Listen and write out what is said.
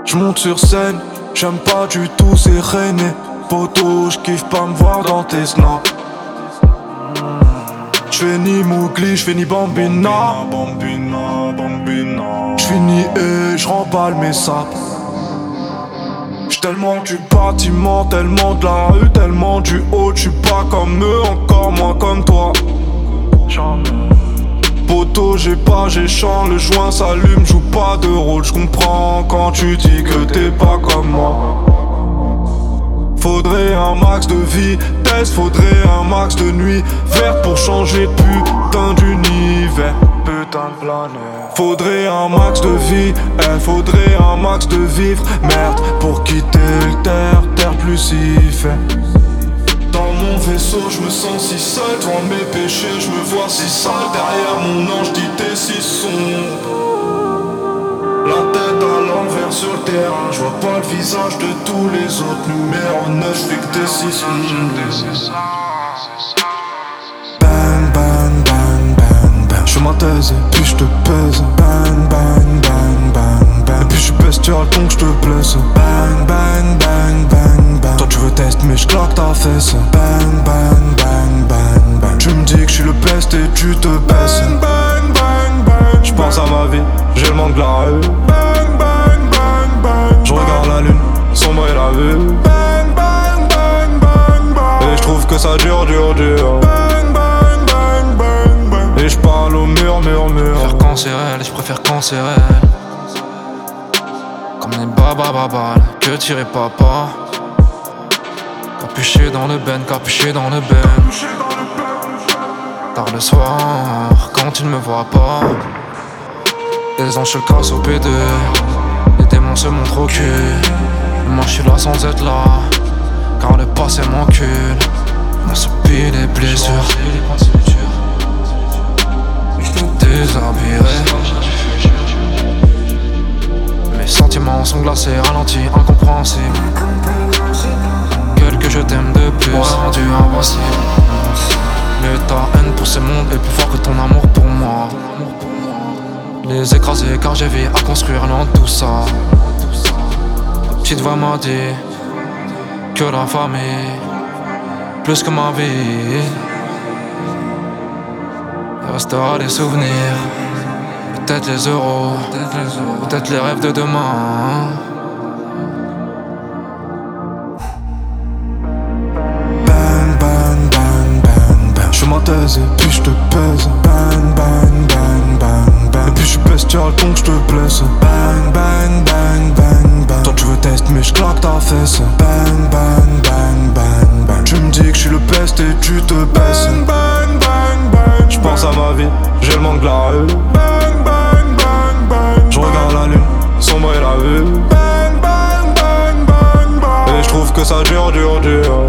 J'monte sur scène, j'aime pas du tout ces reines. Poto, j'kiffe pas me voir dans tes snaps. J'fais ni Mowgli, j'fais ni Bambina. J'finis et j'remballe mes sapes. J'suis tellement du bâtiment, tellement de la rue, tellement du haut. J'suis pas comme eux, encore moins comme toi. Poto, j'ai chant, le joint s'allume, joue pas de rôle. J'comprends quand tu dis que t'es pas comme moi. Faudrait un max de vitesse, faudrait un max de nuit verte pour changer de putain d'univers. Putain de planète. Faudrait un max de vie, faudrait un max de vivre. Merde, pour quitter le terre plus si fait. Dans mon vaisseau, je me sens si seul. Devant mes péchés, je me vois si sale. Derrière mon ange dit t'es si sombre. La tête à l'envers sur le terrain. Je vois pas le visage de tous les autres. Numéro 9, j'fais que t'es si sombre. Bang, bang, bang, bang, bang. J'fais ma thèse et puis j'te pèse. Bang, bang, bang, bang, bang. Et puis j'suis bestial donc j'te blesse. Bang, bang, bang, bang, bang. Toi tu veux test mais j'claque ta fesse. Bang, bang, bang, bang, bang. Tu me dis que j'suis le best et tu te baisses. Bang, bang, bang, bang. J'pense à ma vie, j'ai le manque de la rue. Bang, bang, bang, bang. J'regarde la lune, sombrer la vue. Bang, bang, bang, bang, bang. Et j'trouve que ça dure. Bang, bang, bang, bang, bang. Et j'parle au mur. Faire cancérel, j'préfère cancérel. Comme les babababal, que tirer papa. Capuché dans le ben. Tard le soir, quand tu ne me vois pas. Les anges se cassent au P2. Les démons se montrent au cul. Moi je suis là sans être là, car le passé m'encule. On subit les blessures. Déshabillé. Mes sentiments sont glacés, ralentis, incompréhensibles. Quel que je t'aime de plus, rendu invincible. Mais ta haine pour ce monde est plus fort que ton amour pour moi. Les écraser car j'ai vu à construire loin de tout ça. La petite voix m'a dit que la famille, plus que ma vie, il restera les souvenirs. Peut-être les euros, peut-être les rêves de demain. Bang, bang, bang, bang, bang. J'fais ma thèse et puis j'te pèse. Bang, bang, bang, bang, bang. Et puis j'suis bestial donc j'te blesse. Bang, bang, bang, bang, bang. Toi tu veux test mais j'claque ta fesse. Bang, bang, bang, bang, bang. Tu me dis que j'suis le best et tu te baisses. Bang, bang, bang, bang. J'pense à ma vie, j'ai le manque de la rue. Bang, bang, bang, bang. J'regarde la lune, sombrer la vue. Bang, bang, bang, bang, bang. Et j'trouve que ça dure.